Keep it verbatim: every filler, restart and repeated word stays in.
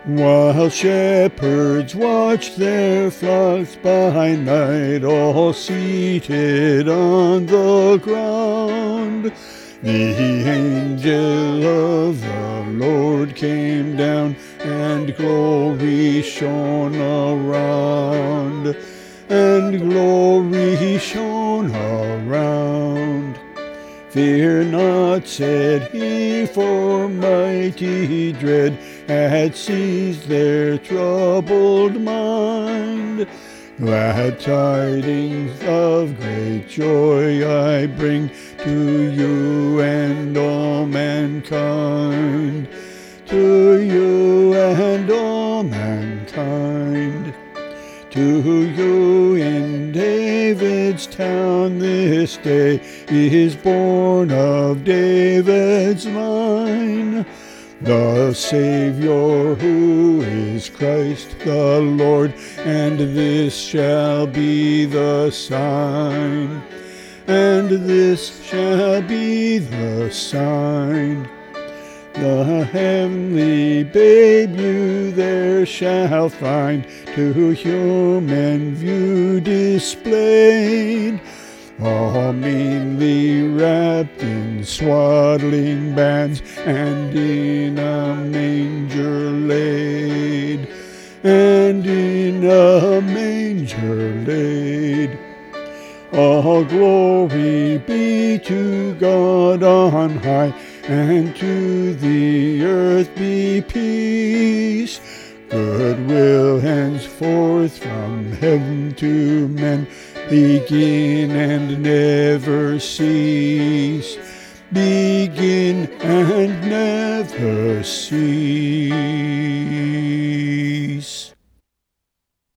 While shepherds watch their flocks by night, all seated on the ground, the angel of the Lord came down, and glory shone around, and glory shone around. Fear not, said he, for mighty dread had seized their troubled mind. Glad tidings of great joy I bring to you and all mankind, to you and all mankind. To you in David's town this day is born of David's line the Savior, who is Christ the Lord, and this shall be the sign, and this shall be the sign. The heavenly babe you there shall find, to human view displayed, all meanly wrapped in swaddling bands, and in a manger laid, and in a manger laid. All glory be to God on high, and to the earth be peace, goodwill henceforth from heaven to men, begin and never cease, begin and never cease.